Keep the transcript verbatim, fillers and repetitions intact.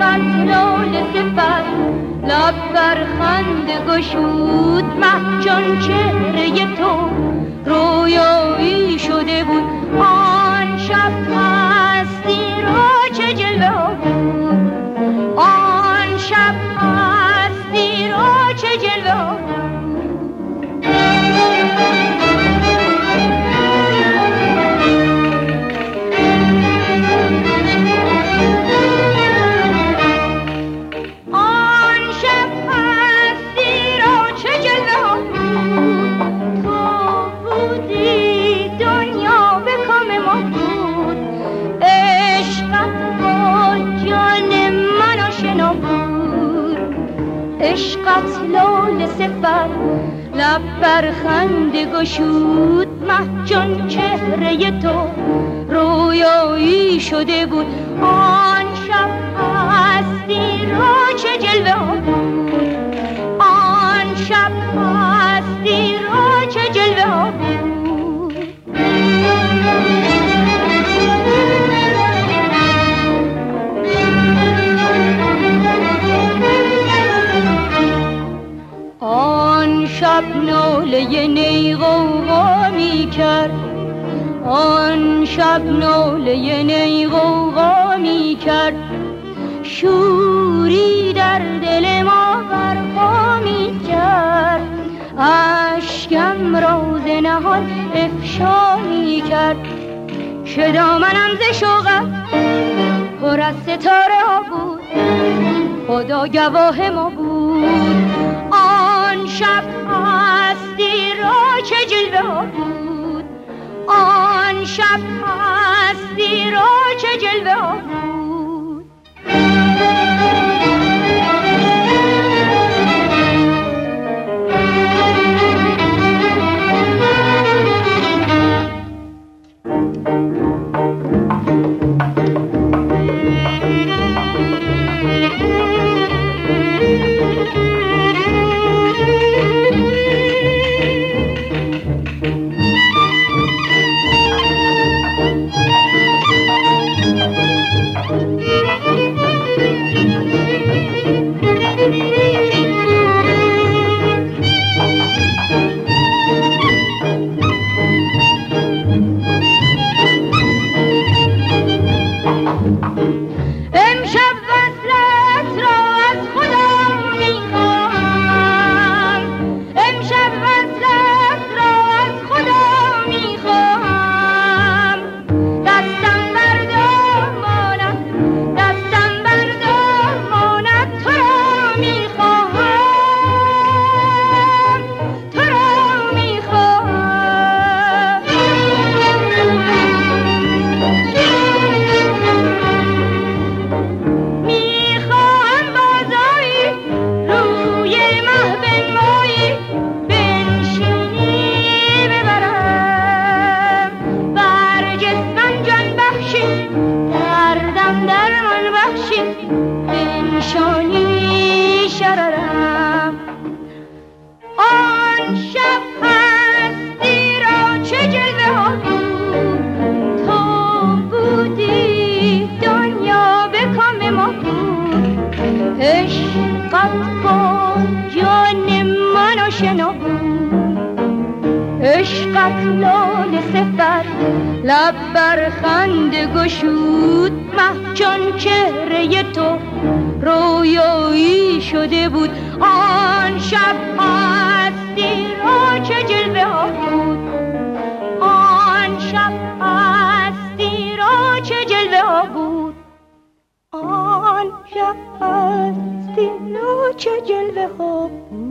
قتلال سفر لب بر خنده گشود مه چون چهره تو رویایی شده بود آن شب هستی را چه جلوه بود آن شب هستی را چه جلوه عشقت لال سفر لب بر خنده گشود مه چون چهره تو رویایی شده بود آن شب هستی را چه جلوه بود آن شب هستی را چه جلوه بود آن شب ناله نی غوغا می کرد آن شب ناله نی غوغا می کرد شوری در دل ما برپا می کرد اشکم راز نهان افشا می کرد که دامنم ز شوقت پر از ستاره ها بود خدا گواه ما بود آن شب هستی را چه جلوه بود آن شب هستی را چه جلوه بود عشقت لال سفر لب بر خنده گشود مه چون چهره تو رویایی شده بود آن شب هستی را چه جلوه ها بود آن شب هستی را چه جلوه ها بود آن شب هستی را چه جلوه ها بود